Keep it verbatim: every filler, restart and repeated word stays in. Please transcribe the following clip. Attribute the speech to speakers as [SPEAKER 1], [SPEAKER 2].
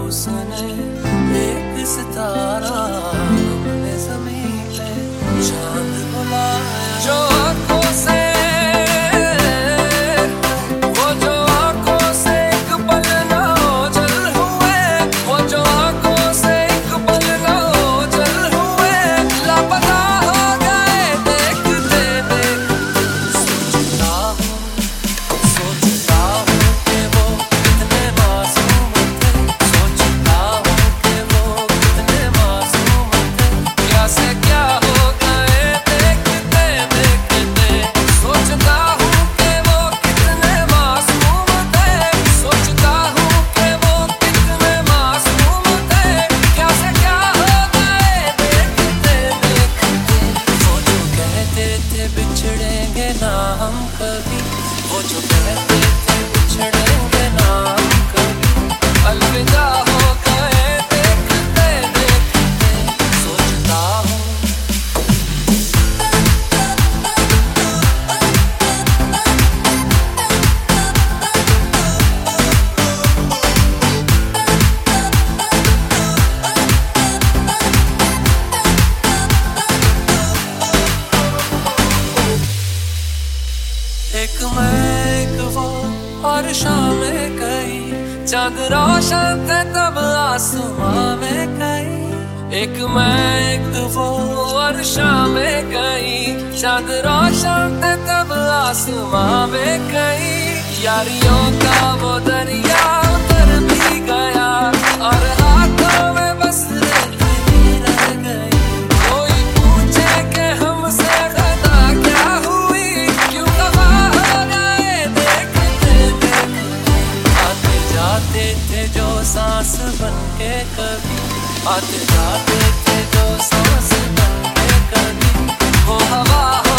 [SPEAKER 1] उसने एक सितारा अपने ज़मीन पे चांद बुलाया। जो आँखों से वो जो आँखों से एक पल ना ओझल हुए, वो जो आँखों से एक पल ना ओझल हुए, लापता हो गए देखते देखते। सोचता हूँ सोचता हूँ कि वो कितने मासूम थे, सोचता हूँ कि वो कितने मासूम थे, क्या से क्या हो गए देखते देखते। सोचता हूँ कि वो कितने मासूम थे, सोचता हूँ कि वो कितने मासूम थे, क्या से क्या हो गए देखते देखते। वो जो कहते थे बिछड़ेंगे ना हम कभी, वो जो कहते थे बिछड़ेंगे ना हम कभी, अलविदा हो गए देखते देखते। सोचता हूँ एक मैं एक वो और शामें कई, चांद रोशन थे तब आसमां में कई। एक मैं एक वो और शामें कई, चांद रोशन थे तब आसमां में कई। यारियों का वो दरिया उतर भी गया और हाथों में बस रेत ही रह गई। कोई पूछे कि हमसे खता क्या हुई, क्यों खफा हो गए देखते देखते। आते जाते थे जो सांस बनके कभी, आते जाते थे जो सांस बनके कभी, वो हवा